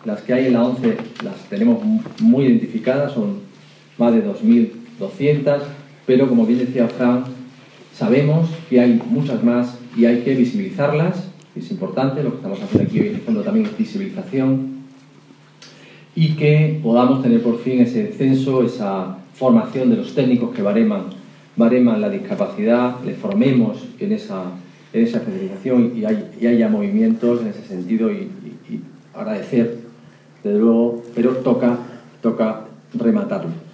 las que hay en la ONCE las tenemos muy identificadas, son más de 2.200, pero como bien decía Fran, sabemos que hay muchas más y hay que visibilizarlas. Es importante, lo que estamos haciendo aquí en el fondo también es visibilización, y que podamos tener por fin ese censo, esa formación de los técnicos que bareman la discapacidad, les formemos en esa especialización y haya movimientos en ese sentido, y agradecer, desde luego, pero toca rematarlo.